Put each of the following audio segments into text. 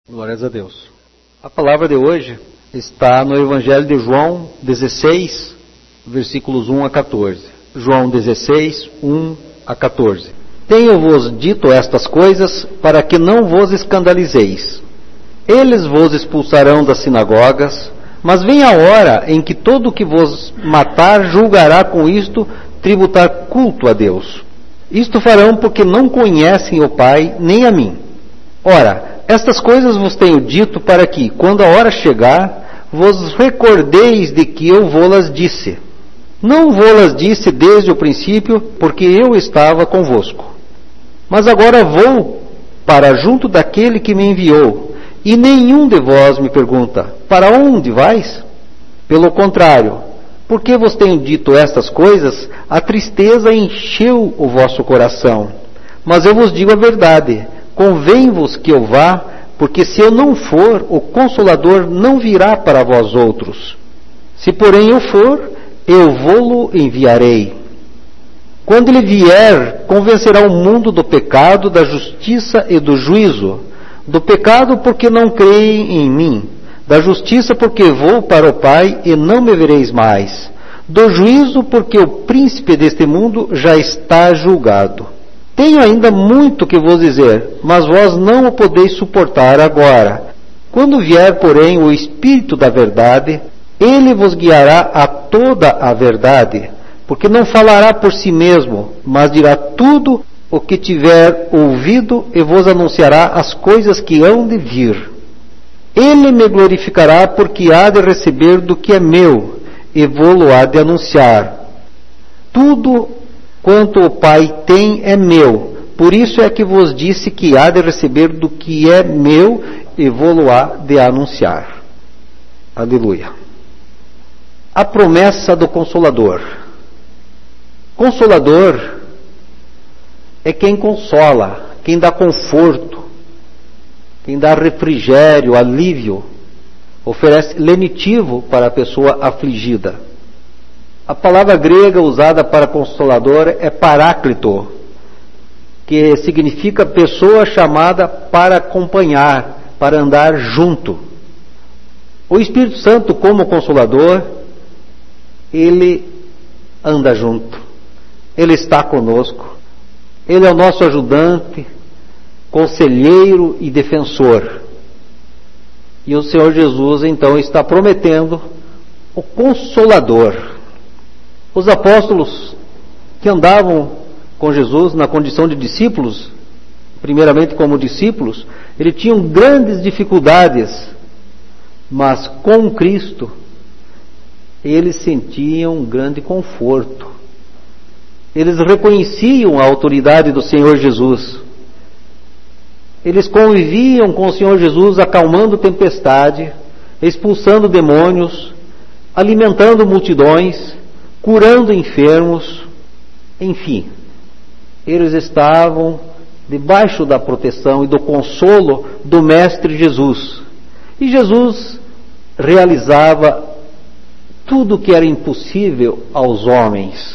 Glórias a Deus. A palavra de hoje está no Evangelho de João 16, versículos 1 a 14. João 16, 1 a 14. Tenho-vos dito estas coisas para que não vos escandalizeis. Eles vos expulsarão das sinagogas, mas vem a hora em que todo o que vos matar julgará com isto tributar culto a Deus. Isto farão porque não conhecem o Pai nem a mim. Ora, estas coisas vos tenho dito para que, quando a hora chegar, vos recordeis de que eu vô-las disse. Não vô-las disse desde o princípio, porque eu estava convosco. Mas agora vou para junto daquele que me enviou, e nenhum de vós me pergunta, para onde vais? Pelo contrário, porque vos tenho dito estas coisas, a tristeza encheu o vosso coração. Mas eu vos digo a verdade, convém-vos que eu vá, porque se eu não for, o Consolador não virá para vós outros. Se porém eu for, eu vô-lo enviarei. Quando ele vier, convencerá o mundo do pecado, da justiça e do juízo. Do pecado porque não creem em mim, da justiça porque vou para o Pai e não me vereis mais, do juízo porque o príncipe deste mundo já está julgado. Tenho ainda muito que vos dizer, mas vós não o podeis suportar agora. Quando vier, porém, o Espírito da verdade, ele vos guiará a toda a verdade, porque não falará por si mesmo, mas dirá tudo o que tiver ouvido e vos anunciará as coisas que hão de vir. Ele me glorificará porque há de receber do que é meu, e vou-lo há de anunciar. Tudo quanto o Pai tem é meu, por isso é que vos disse que há de receber do que é meu, e vou-lo há de anunciar. Aleluia. A promessa do Consolador. Consolador é quem consola, quem dá conforto, quem dá refrigério, alívio, oferece lenitivo para a pessoa afligida. A palavra grega usada para consolador é paráclito, que significa pessoa chamada para acompanhar, para andar junto. O Espírito Santo, como consolador, ele anda junto, ele está conosco, ele é o nosso ajudante, conselheiro e defensor. E o Senhor Jesus, então, está prometendo o Consolador. Os apóstolos que andavam com Jesus na condição de discípulos, primeiramente como discípulos, eles tinham grandes dificuldades, mas com Cristo, eles sentiam um grande conforto. Eles reconheciam a autoridade do Senhor Jesus. Eles conviviam com o Senhor Jesus acalmando tempestade, expulsando demônios, alimentando multidões, curando enfermos, enfim. Eles estavam debaixo da proteção e do consolo do Mestre Jesus. E Jesus realizava tudo o que era impossível aos homens.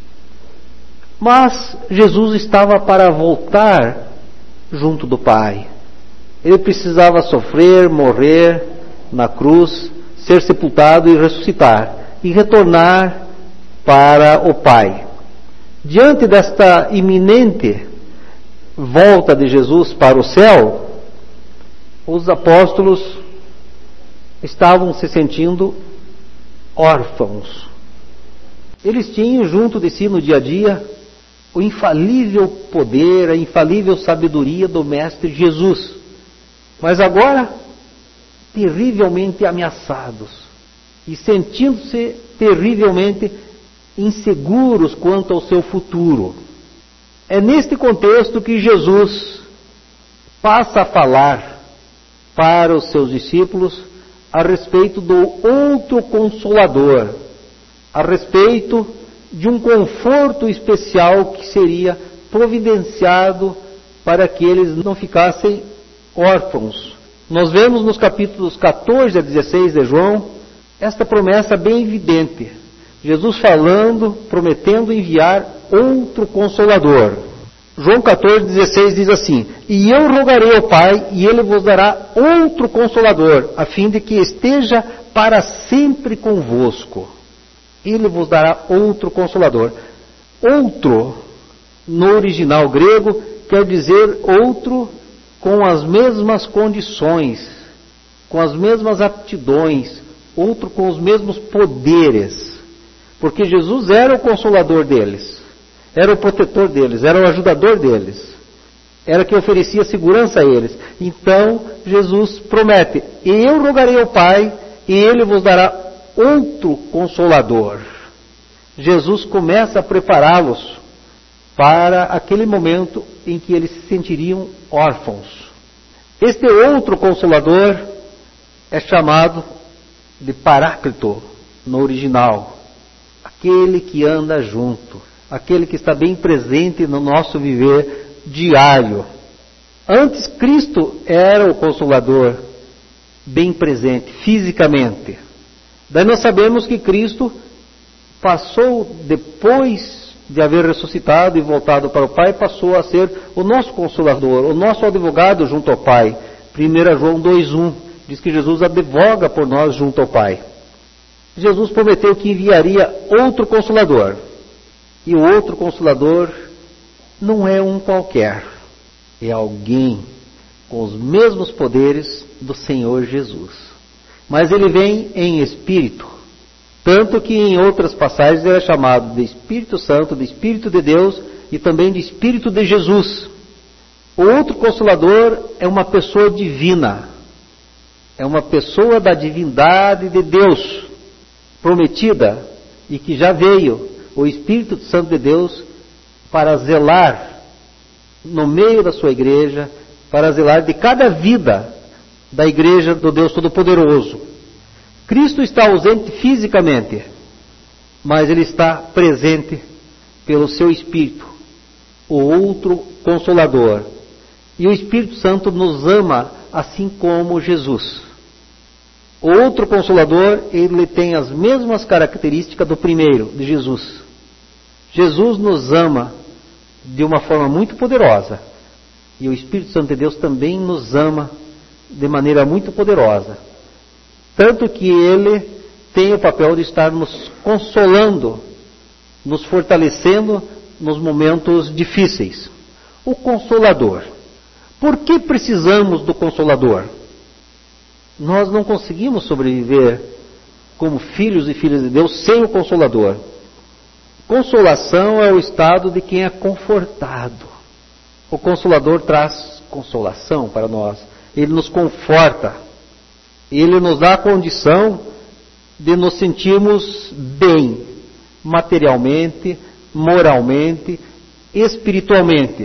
Mas Jesus estava para voltar junto do Pai. Ele precisava sofrer, morrer na cruz, ser sepultado e ressuscitar, e retornar para o Pai. Diante desta iminente volta de Jesus para o céu, os apóstolos estavam se sentindo órfãos. Eles tinham junto de si no dia a dia o infalível poder, a infalível sabedoria do Mestre Jesus. Mas agora, terrivelmente ameaçados e sentindo-se terrivelmente inseguros quanto ao seu futuro. É neste contexto que Jesus passa a falar para os seus discípulos a respeito do outro Consolador, a respeito de um conforto especial que seria providenciado para que eles não ficassem órfãos. Nós vemos nos capítulos 14 a 16 de João esta promessa bem evidente. Jesus falando, prometendo enviar outro Consolador. João 14,16 diz assim: E eu rogarei ao Pai, e Ele vos dará outro Consolador, a fim de que esteja para sempre convosco. Ele vos dará outro Consolador. Outro, no original grego, quer dizer outro com as mesmas condições, com as mesmas aptidões, outro com os mesmos poderes. Porque Jesus era o Consolador deles. Era o protetor deles, era o ajudador deles, era quem oferecia segurança a eles. Então, Jesus promete: eu rogarei ao Pai, e Ele vos dará outro Consolador. Jesus começa a prepará-los para aquele momento em que eles se sentiriam órfãos. Este outro Consolador é chamado de Paráclito, no original. Aquele que anda junto. Aquele que está bem presente no nosso viver diário. Antes, Cristo era o Consolador bem presente, fisicamente. Daí nós sabemos que Cristo passou, depois de haver ressuscitado e voltado para o Pai, passou a ser o nosso Consolador, o nosso advogado junto ao Pai. 1 João 2,1 diz que Jesus advoga por nós junto ao Pai. Jesus prometeu que enviaria outro Consolador. E o outro Consolador não é um qualquer, é alguém com os mesmos poderes do Senhor Jesus. Mas ele vem em Espírito, tanto que em outras passagens ele é chamado de Espírito Santo, de Espírito de Deus e também de Espírito de Jesus. O outro Consolador é uma pessoa divina, é uma pessoa da divindade de Deus, prometida e que já veio, o Espírito Santo de Deus, para zelar no meio da sua igreja, para zelar de cada vida da igreja do Deus Todo-Poderoso. Cristo está ausente fisicamente, mas Ele está presente pelo seu Espírito, o outro Consolador. E o Espírito Santo nos ama assim como Jesus. O outro Consolador, ele tem as mesmas características do primeiro, de Jesus. Jesus nos ama de uma forma muito poderosa. E o Espírito Santo de Deus também nos ama de maneira muito poderosa. Tanto que ele tem o papel de estar nos consolando, nos fortalecendo nos momentos difíceis. O Consolador. Por que precisamos do Consolador? Nós não conseguimos sobreviver como filhos e filhas de Deus sem o Consolador. Consolação é o estado de quem é confortado. O Consolador traz consolação para nós. Ele nos conforta. Ele nos dá a condição de nos sentirmos bem, materialmente, moralmente, espiritualmente.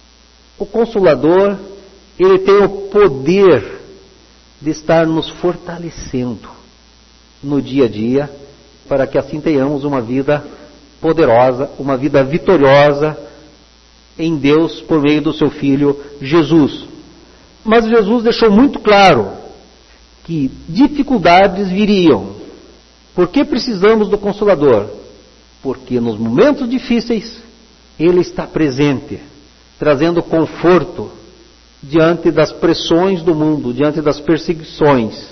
O Consolador, ele tem o poder de estar nos fortalecendo no dia a dia, para que assim tenhamos uma vida poderosa, uma vida vitoriosa em Deus por meio do seu Filho Jesus. Mas Jesus deixou muito claro que dificuldades viriam. Por que precisamos do Consolador? Porque nos momentos difíceis Ele está presente, trazendo conforto diante das pressões do mundo, diante das perseguições.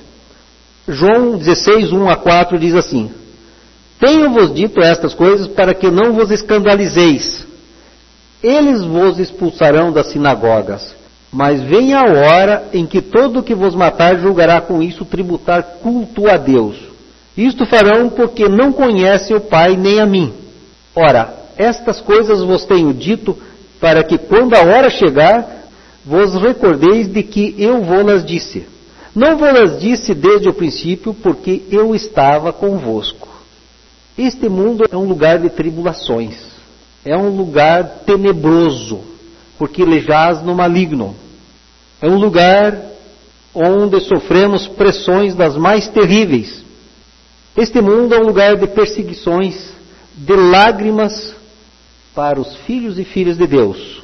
João 16, 1-4 diz assim: Tenho-vos dito estas coisas para que não vos escandalizeis. Eles vos expulsarão das sinagogas, mas vem a hora em que todo o que vos matar julgará com isso tributar culto a Deus. Isto farão porque não conhecem o Pai nem a mim. Ora, estas coisas vos tenho dito para que quando a hora chegar, vos recordeis de que eu vou-las disse. Não vou-las disse desde o princípio, porque eu estava convosco. Este mundo é um lugar de tribulações. É um lugar tenebroso, porque ele jaz no maligno. É um lugar onde sofremos pressões das mais terríveis. Este mundo é um lugar de perseguições, de lágrimas para os filhos e filhas de Deus.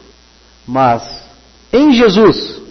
Mas em Jesus,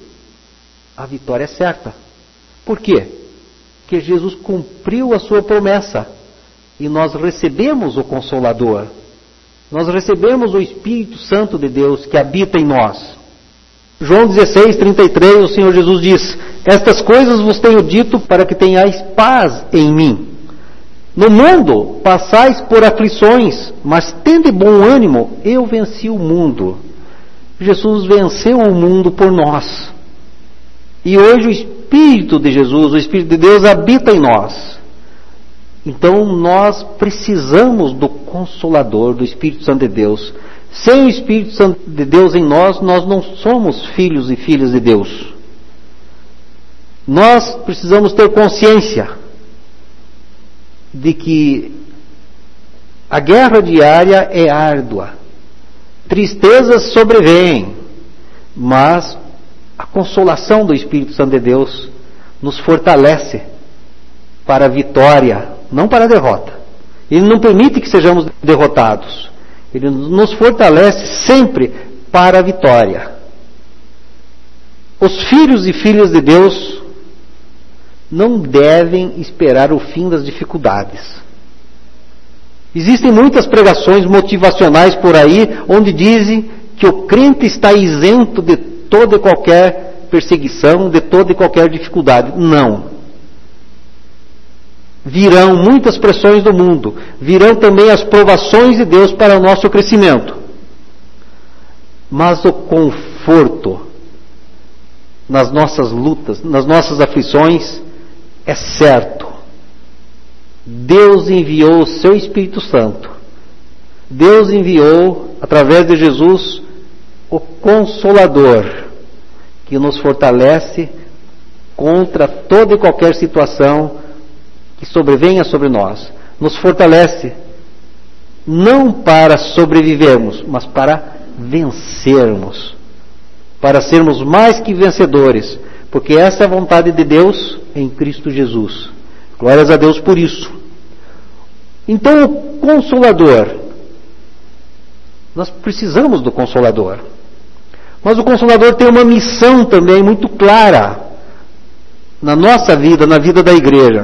a vitória é certa. Por quê? Porque Jesus cumpriu a sua promessa e nós recebemos o Consolador. Nós recebemos o Espírito Santo de Deus que habita em nós. João 16, 33, o Senhor Jesus diz: estas coisas vos tenho dito para que tenhais paz em mim. No mundo passais por aflições, mas tende bom ânimo, eu venci o mundo. Jesus venceu o mundo por nós. E hoje o Espírito de Jesus, o Espírito de Deus habita em nós. Então nós precisamos do Consolador, do Espírito Santo de Deus. Sem o Espírito Santo de Deus em nós, nós não somos filhos e filhas de Deus. Nós precisamos ter consciência de que a guerra diária é árdua. Tristezas sobrevêm, mas a consolação do Espírito Santo de Deus nos fortalece para a vitória, não para a derrota. Ele não permite que sejamos derrotados. Ele nos fortalece sempre para a vitória. Os filhos e filhas de Deus não devem esperar o fim das dificuldades. Existem muitas pregações motivacionais por aí, onde dizem que o crente está isento de toda e qualquer perseguição, de toda e qualquer dificuldade. Não. Virão muitas pressões do mundo, virão também as provações de Deus para o nosso crescimento. Mas o conforto nas nossas lutas, nas nossas aflições, é certo. Deus enviou o seu Espírito Santo. Deus enviou, através de Jesus, o Consolador, que nos fortalece contra toda e qualquer situação que sobrevenha sobre nós. Nos fortalece não para sobrevivermos, mas para vencermos, para sermos mais que vencedores, porque essa é a vontade de Deus em Cristo Jesus. Glórias a Deus por isso. Então, o Consolador, nós precisamos do Consolador, mas o Consolador tem uma missão também muito clara na nossa vida, na vida da igreja.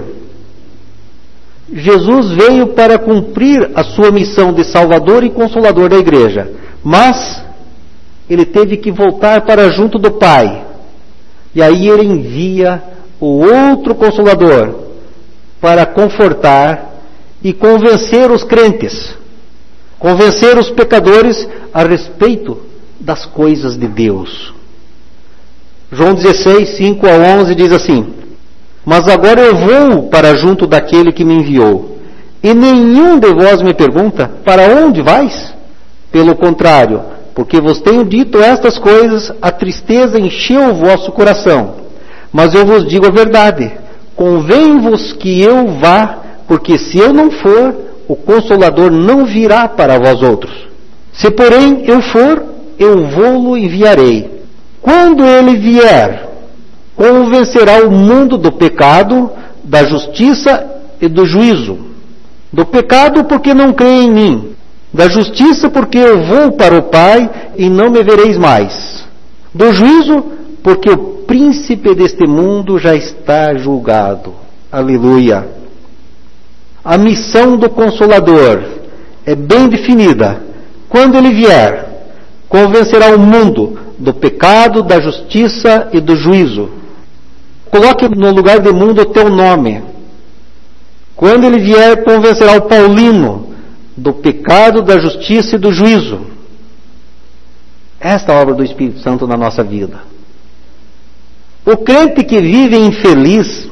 Jesus veio para cumprir a sua missão de Salvador e Consolador da igreja, mas ele teve que voltar para junto do Pai, e aí ele envia o outro Consolador para confortar e convencer os crentes, convencer os pecadores a respeito das coisas de Deus. João 16, 5 a 11 diz assim: mas agora eu vou para junto daquele que me enviou, e nenhum de vós me pergunta, para onde vais? Pelo contrário, porque vos tenho dito estas coisas, a tristeza encheu o vosso coração. Mas eu vos digo a verdade, convém-vos que eu vá, porque se eu não for, o Consolador não virá para vós outros. Se porém eu for, eu vou-lo enviarei. Quando ele vier, convencerá o mundo do pecado, da justiça e do juízo. Do pecado, porque não crê em mim. Da justiça, porque eu vou para o Pai e não me vereis mais. Do juízo, porque o príncipe deste mundo já está julgado. Aleluia. A missão do Consolador é bem definida. Quando ele vier, convencerá o mundo do pecado, da justiça e do juízo. Coloque no lugar do mundo o teu nome. Quando ele vier, convencerá o Paulino do pecado, da justiça e do juízo. Esta é a obra do Espírito Santo na nossa vida. O crente que vive infeliz,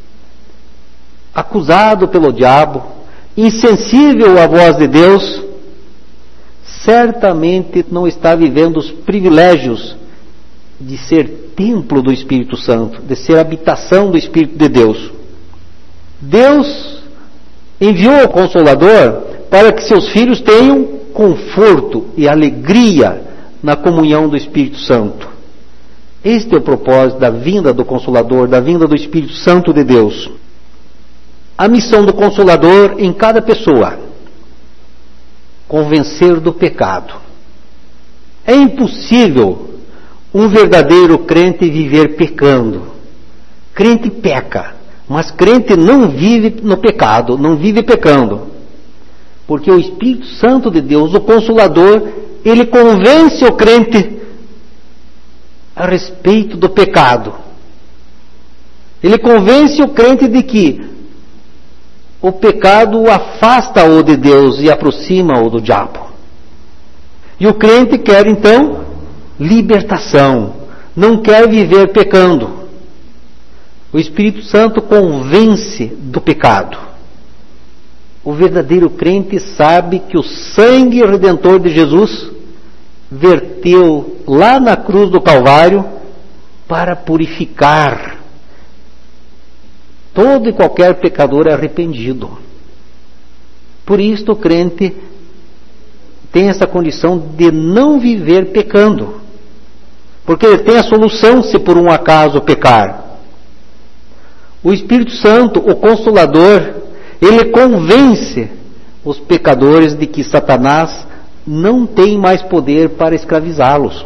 acusado pelo diabo, insensível à voz de Deus, certamente não está vivendo os privilégios de ser templo do Espírito Santo, de ser habitação do Espírito de Deus. Deus enviou o Consolador para que seus filhos tenham conforto e alegria na comunhão do Espírito Santo. Este é o propósito da vinda do Consolador, da vinda do Espírito Santo de Deus. A missão do Consolador em cada pessoa: convencer do pecado. É impossível um verdadeiro crente viver pecando. Crente peca, mas crente não vive no pecado, não vive pecando. Porque o Espírito Santo de Deus, o Consolador, ele convence o crente a respeito do pecado. Ele convence o crente de que o pecado o afasta-o de Deus e aproxima-o do diabo. E o crente quer então libertação, não quer viver pecando. O Espírito Santo convence do pecado. O verdadeiro crente sabe que o sangue redentor de Jesus verteu lá na cruz do Calvário para purificar todo e qualquer pecador arrependido. Por isso o crente tem essa condição de não viver pecando, porque ele tem a solução se por um acaso pecar. O Espírito Santo, o Consolador, ele convence os pecadores de que Satanás não tem mais poder para escravizá-los.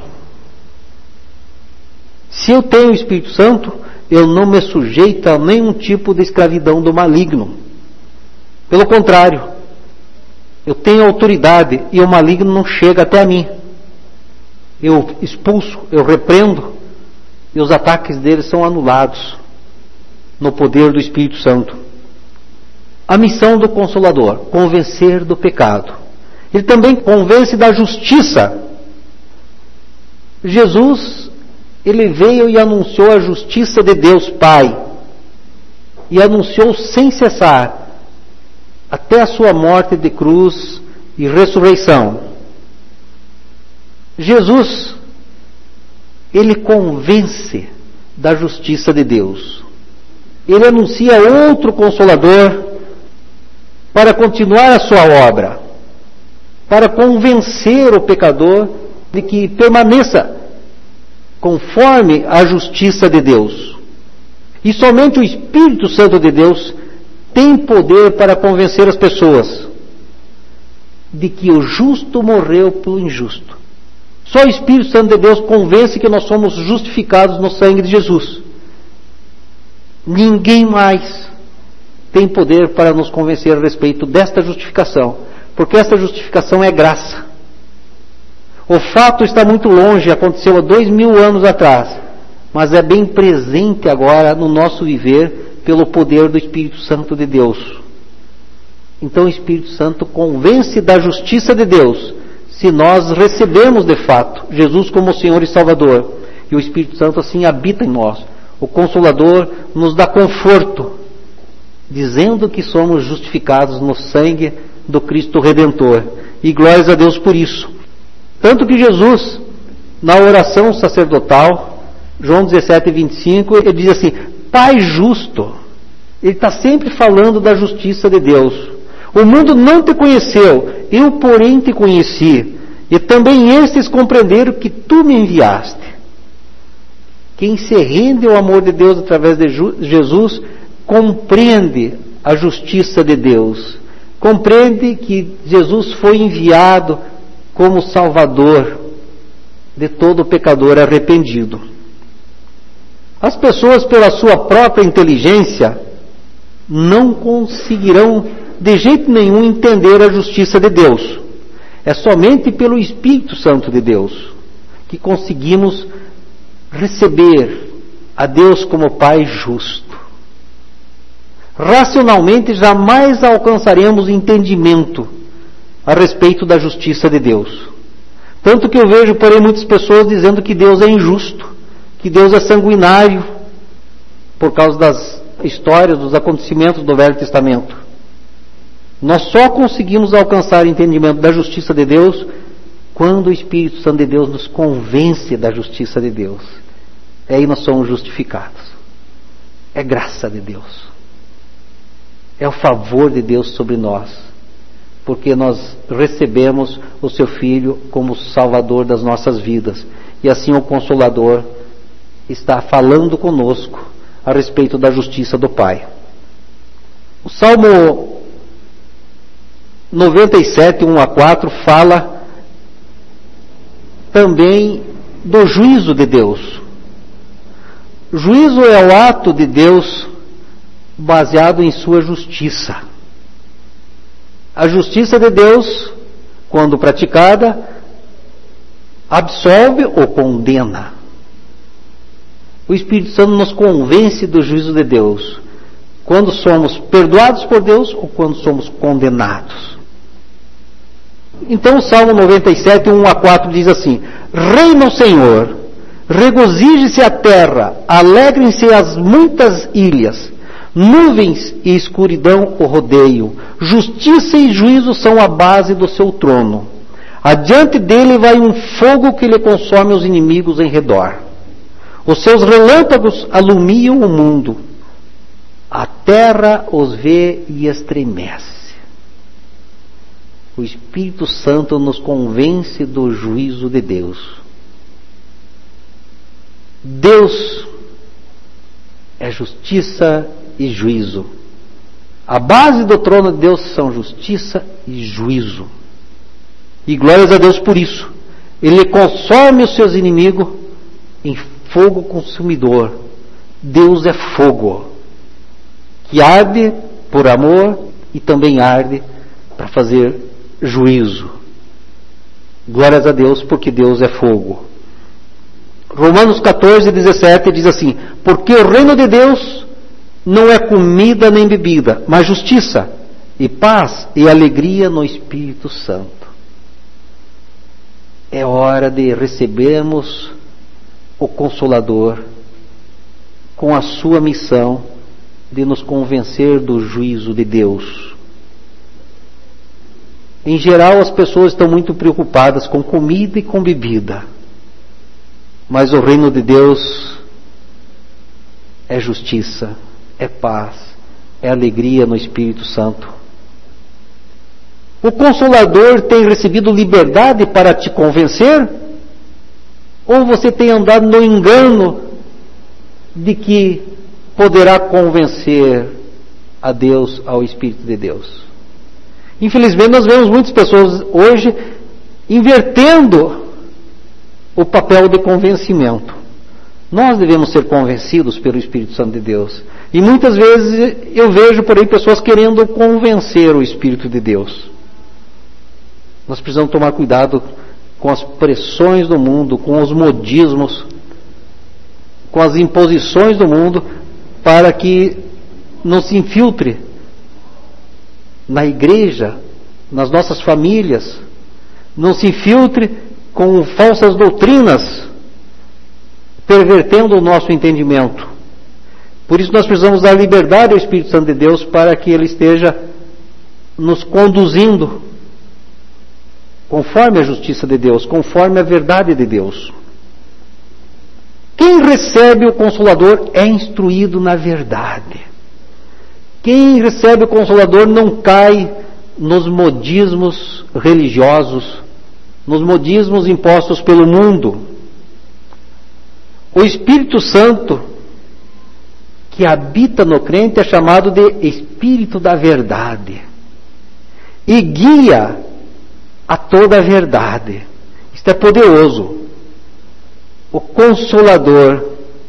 Se eu tenho o Espírito Santo, eu não me sujeito a nenhum tipo de escravidão do maligno. Pelo contrário, eu tenho autoridade e o maligno não chega até a mim. Eu expulso, eu repreendo e os ataques dele são anulados no poder do Espírito Santo. A missão do Consolador, convencer do pecado. Ele também convence da justiça. Jesus, ele veio e anunciou a justiça de Deus Pai. E anunciou sem cessar, até a sua morte de cruz e ressurreição. Jesus, ele convence da justiça de Deus. Ele anuncia outro Consolador para continuar a sua obra, para convencer o pecador de que permaneça conforme a justiça de Deus. E somente o Espírito Santo de Deus tem poder para convencer as pessoas de que o justo morreu pelo injusto. Só o Espírito Santo de Deus convence que nós somos justificados no sangue de Jesus. Ninguém mais tem poder para nos convencer a respeito desta justificação, porque esta justificação é graça. O fato está muito longe, aconteceu há 2000 anos atrás, mas é bem presente agora no nosso viver pelo poder do Espírito Santo de Deus. Então o Espírito Santo convence da justiça de Deus, se nós recebemos de fato Jesus como Senhor e Salvador, e o Espírito Santo assim habita em nós. O Consolador nos dá conforto, dizendo que somos justificados no sangue do Cristo Redentor. E glórias a Deus por isso. Tanto que Jesus, na oração sacerdotal, João 17, 25, ele diz assim, Pai justo. Ele está sempre falando da justiça de Deus. O mundo não te conheceu, eu porém te conheci. E também estes compreenderam que tu me enviaste. Quem se rende ao amor de Deus através de Jesus, compreende a justiça de Deus. Compreende que Jesus foi enviado como Salvador de todo pecador arrependido. As pessoas, pela sua própria inteligência, não conseguirão de jeito nenhum entender a justiça de Deus. É somente pelo Espírito Santo de Deus que conseguimos receber a Deus como Pai justo. Racionalmente jamais alcançaremos entendimento a respeito da justiça de Deus. Tanto que eu vejo, porém, muitas pessoas dizendo que Deus é injusto, que Deus é sanguinário, por causa das histórias, dos acontecimentos do Velho Testamento. Nós só conseguimos alcançar entendimento da justiça de Deus quando o Espírito Santo de Deus nos convence da justiça de Deus. Aí nós somos justificados. É graça de Deus. É o favor de Deus sobre nós, porque nós recebemos o Seu Filho como Salvador das nossas vidas. E assim o Consolador está falando conosco a respeito da justiça do Pai. O Salmo 97, 1 a 4, fala também do juízo de Deus. Juízo é o ato de Deus baseado em sua justiça. A justiça de Deus, quando praticada, absolve ou condena. O Espírito Santo nos convence do juízo de Deus, quando somos perdoados por Deus ou quando somos condenados. Então o Salmo 97, 1-4 diz assim: reina o Senhor, regozije-se a terra, alegrem-se as muitas ilhas, nuvens e escuridão o rodeiam, justiça e juízo são a base do seu trono. Adiante dele vai um fogo que lhe consome os inimigos em redor. Os seus relâmpagos alumiam o mundo. A terra os vê e estremece. O Espírito Santo nos convence do juízo de Deus. Deus é justiça e juízo. A base do trono de Deus são justiça e juízo. E glórias a Deus por isso. Ele consome os seus inimigos em fogo consumidor. Deus é fogo, que arde por amor e também arde para fazer juízo. Glórias a Deus, porque Deus é fogo. Romanos 14:17 diz assim: porque o reino de Deus não é comida nem bebida, mas justiça e paz e alegria no Espírito Santo. É hora de recebermos o Consolador com a sua missão de nos convencer do juízo de Deus. Em geral, as pessoas estão muito preocupadas com comida e com bebida. Mas o reino de Deus é justiça, é paz, é alegria no Espírito Santo. O Consolador tem recebido liberdade para te convencer? Ou você tem andado no engano de que poderá convencer a Deus, ao Espírito de Deus? Infelizmente, nós vemos muitas pessoas hoje invertendo o papel de convencimento. Nós devemos ser convencidos pelo Espírito Santo de Deus. E muitas vezes eu vejo por aí pessoas querendo convencer o Espírito de Deus. Nós precisamos tomar cuidado com as pressões do mundo, com os modismos, com as imposições do mundo, para que não se infiltre na igreja, nas nossas famílias, não se infiltre com falsas doutrinas, pervertendo o nosso entendimento. Por isso nós precisamos dar liberdade ao Espírito Santo de Deus para que Ele esteja nos conduzindo conforme a justiça de Deus, conforme a verdade de Deus. Quem recebe o Consolador é instruído na verdade. Quem recebe o Consolador não cai nos modismos religiosos, nos modismos impostos pelo mundo. O Espírito Santo que habita no crente é chamado de Espírito da Verdade e guia a toda a verdade. Isto é poderoso. O Consolador,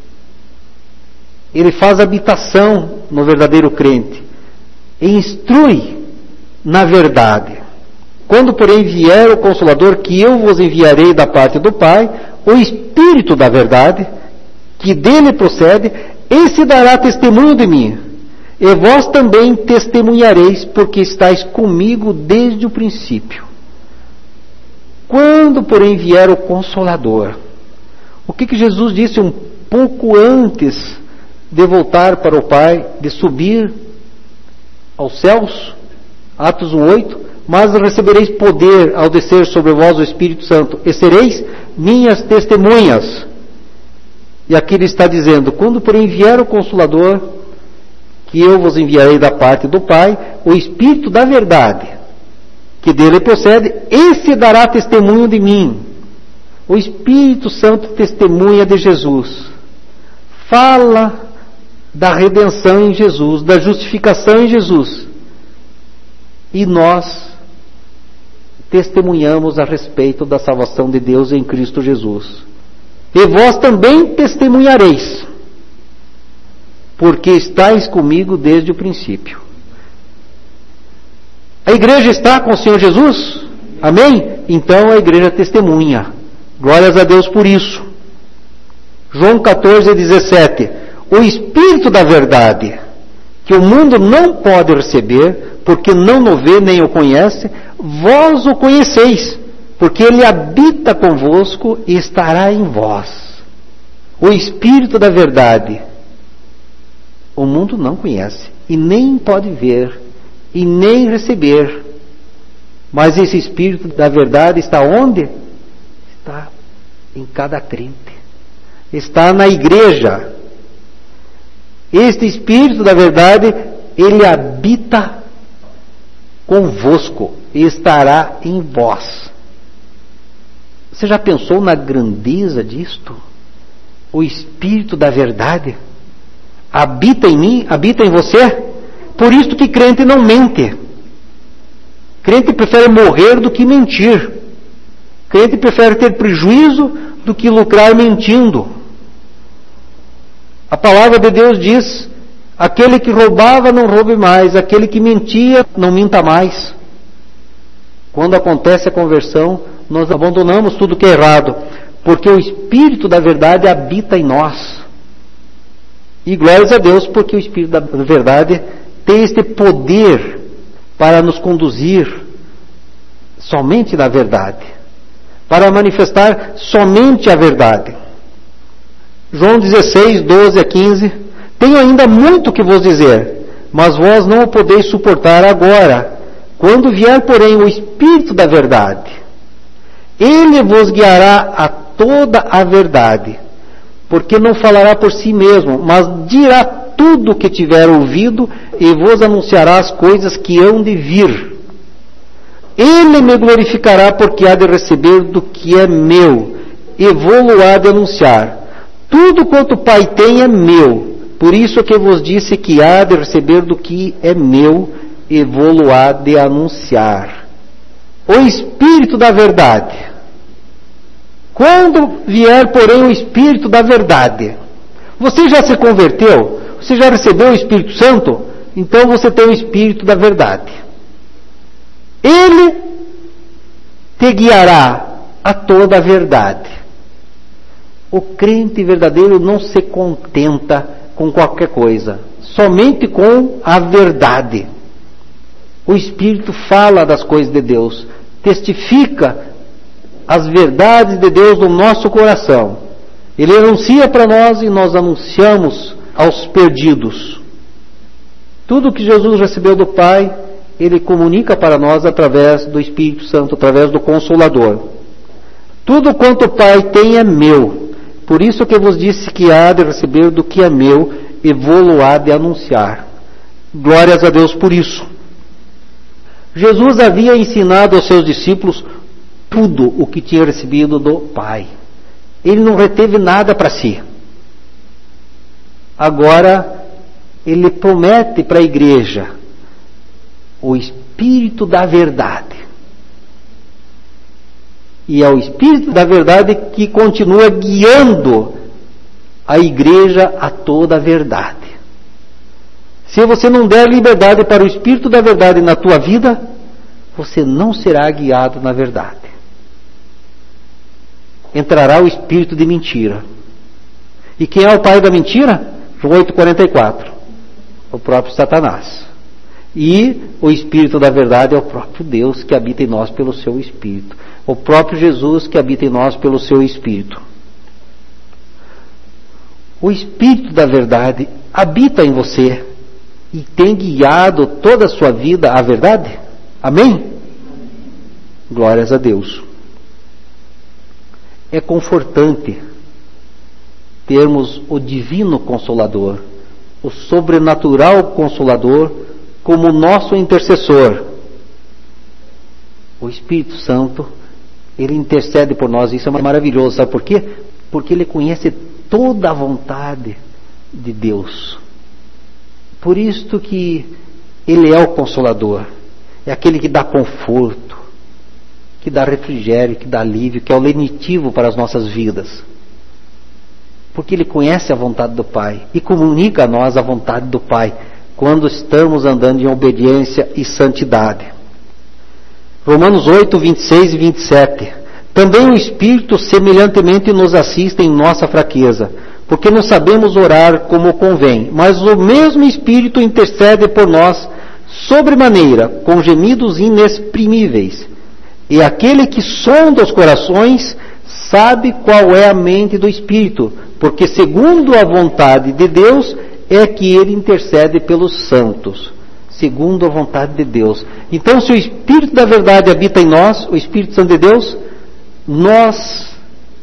ele faz habitação no verdadeiro crente e instrui na verdade. Quando, porém, vier o Consolador, que eu vos enviarei da parte do Pai, o Espírito da verdade, que dele procede, esse dará testemunho de mim. E vós também testemunhareis, porque estáis comigo desde o princípio. Quando, porém, vier o Consolador, o que Jesus disse um pouco antes de voltar para o Pai, de subir aos céus? Atos 1:8, mas recebereis poder ao descer sobre vós o Espírito Santo, e sereis minhas testemunhas. E aqui ele está dizendo: quando, porém, vier o Consolador, que eu vos enviarei da parte do Pai, o Espírito da verdade, que dele procede, esse dará testemunho de mim. O Espírito Santo testemunha de Jesus. Fala da redenção em Jesus, da justificação em Jesus. E nós testemunhamos a respeito da salvação de Deus em Cristo Jesus. E vós também testemunhareis, porque estáis comigo desde o princípio. A igreja está com o Senhor Jesus? Amém? Então a igreja testemunha. Glórias a Deus por isso. João 14:17. O Espírito da verdade, que o mundo não pode receber, porque não o vê nem o conhece, vós o conheceis, porque ele habita convosco e estará em vós. O Espírito da verdade, o mundo não conhece, e nem pode ver, e nem receber. Mas esse Espírito da verdade está onde? Está em cada crente. Está na igreja. Este Espírito da verdade, ele habita convosco e estará em vós. Você já pensou na grandeza disto? O Espírito da verdade habita em mim, habita em você. Por isso que crente não mente. Crente prefere morrer do que mentir. Crente prefere ter prejuízo do que lucrar mentindo. A palavra de Deus diz: aquele que roubava não roube mais, aquele que mentia não minta mais. Quando acontece a conversão, nós abandonamos tudo que é errado, porque o Espírito da verdade habita em nós. E glórias a Deus, porque o Espírito da verdade tem este poder para nos conduzir somente na verdade, para manifestar somente a verdade. João 16:12-15. Tenho ainda muito que vos dizer, mas vós não o podeis suportar agora. Quando vier, porém, o Espírito da verdade, ele vos guiará a toda a verdade, porque não falará por si mesmo, mas dirá tudo o que tiver ouvido e vos anunciará as coisas que hão de vir. Ele me glorificará, porque há de receber do que é meu e vou-lo há de anunciar. Tudo quanto o Pai tem é meu, por isso que vos disse que há de receber do que é meu e vou-lo há de anunciar. O Espírito da verdade. Quando vier, porém, o Espírito da verdade, você já se converteu? Você já recebeu o Espírito Santo? Então você tem o Espírito da verdade. Ele te guiará a toda a verdade. O crente verdadeiro não se contenta com qualquer coisa, somente com a verdade. O Espírito fala das coisas de Deus, testifica as verdades de Deus no nosso coração. Ele anuncia para nós e nós anunciamos aos perdidos. Tudo que Jesus recebeu do Pai, Ele comunica para nós através do Espírito Santo, através do Consolador. Tudo quanto o Pai tem é meu. Por isso que vos disse que há de receber do que é meu e vou-lo há de anunciar. Glórias a Deus por isso. Jesus havia ensinado aos seus discípulos tudo o que tinha recebido do Pai. Ele não reteve nada para si. Agora, Ele promete para a igreja o Espírito da verdade. E é o Espírito da verdade que continua guiando a igreja a toda a verdade. Se você não der liberdade para o Espírito da verdade na tua vida, você não será guiado na verdade. Entrará o espírito de mentira. E quem é o pai da mentira? João 8,44. O próprio Satanás. E o Espírito da verdade é o próprio Deus que habita em nós pelo seu Espírito. O próprio Jesus que habita em nós pelo seu Espírito. O Espírito da verdade habita em você e tem guiado toda a sua vida à verdade? Amém? Glórias a Deus. É confortante termos o Divino Consolador, o sobrenatural Consolador, como nosso intercessor. O Espírito Santo, Ele intercede por nós. Isso é maravilhoso. Sabe por quê? Porque Ele conhece toda a vontade de Deus. Por isso que Ele é o Consolador. É aquele que dá conforto, que dá refrigério, que dá alívio, que é o lenitivo para as nossas vidas. Porque Ele conhece a vontade do Pai e comunica a nós a vontade do Pai quando estamos andando em obediência e santidade. Romanos 8, 26 e 27. Também o Espírito semelhantemente nos assiste em nossa fraqueza, porque não sabemos orar como convém, mas o mesmo Espírito intercede por nós sobremaneira, com gemidos inexprimíveis. E aquele que sonda os corações sabe qual é a mente do Espírito, porque segundo a vontade de Deus é que ele intercede pelos santos. Segundo a vontade de Deus. Então, se o Espírito da verdade habita em nós, o Espírito Santo de Deus, nós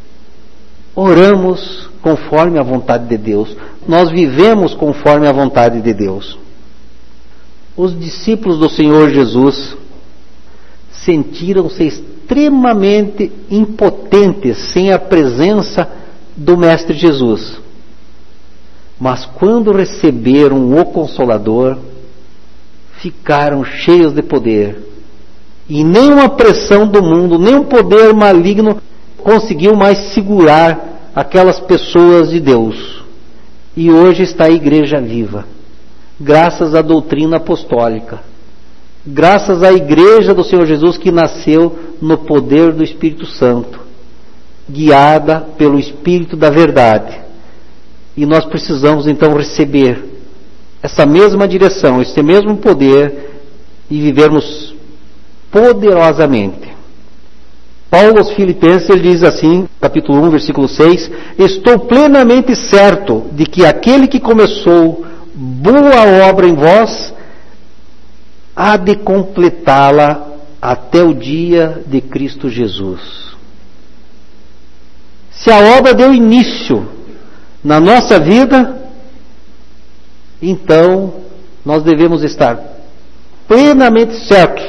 oramos conforme a vontade de Deus. Nós vivemos conforme a vontade de Deus. Os discípulos do Senhor Jesus sentiram-se extremamente impotentes sem a presença do Mestre Jesus. Mas quando receberam o Consolador, ficaram cheios de poder. E nenhuma pressão do mundo, nenhum poder maligno conseguiu mais segurar aquelas pessoas de Deus. E hoje está a igreja viva, graças à doutrina apostólica, graças à igreja do Senhor Jesus que nasceu no poder do Espírito Santo, guiada pelo Espírito da verdade. E nós precisamos então receber essa mesma direção, esse mesmo poder e vivermos poderosamente. Paulo aos Filipenses ele diz assim, capítulo 1, versículo 6, estou plenamente certo de que aquele que começou boa obra em vós, há de completá-la até o dia de Cristo Jesus. Se a obra deu início na nossa vida, então nós devemos estar plenamente certos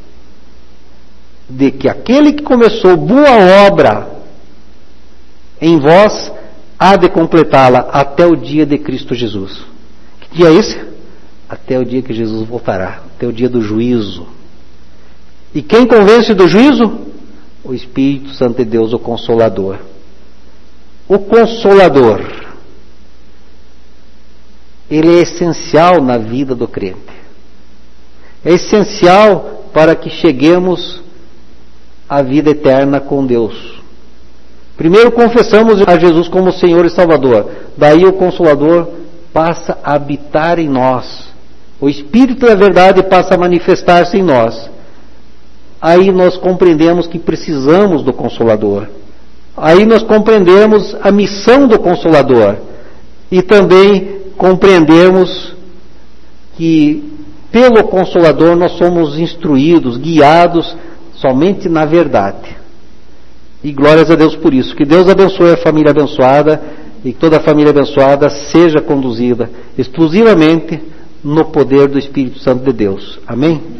de que aquele que começou boa obra em vós, há de completá-la até o dia de Cristo Jesus. Que dia é esse? Até o dia que Jesus voltará, até o dia do juízo. E quem convence do juízo? O Espírito Santo de Deus, o Consolador. O Consolador, ele é essencial na vida do crente. É essencial para que cheguemos à vida eterna com Deus. Primeiro confessamos a Jesus como Senhor e Salvador. Daí o Consolador passa a habitar em nós. O Espírito da verdade passa a manifestar-se em nós. Aí nós compreendemos que precisamos do Consolador. Aí nós compreendemos a missão do Consolador. E também compreendemos que pelo Consolador nós somos instruídos, guiados somente na verdade. E glórias a Deus por isso. Que Deus abençoe a família abençoada e que toda a família abençoada seja conduzida exclusivamente no poder do Espírito Santo de Deus. Amém?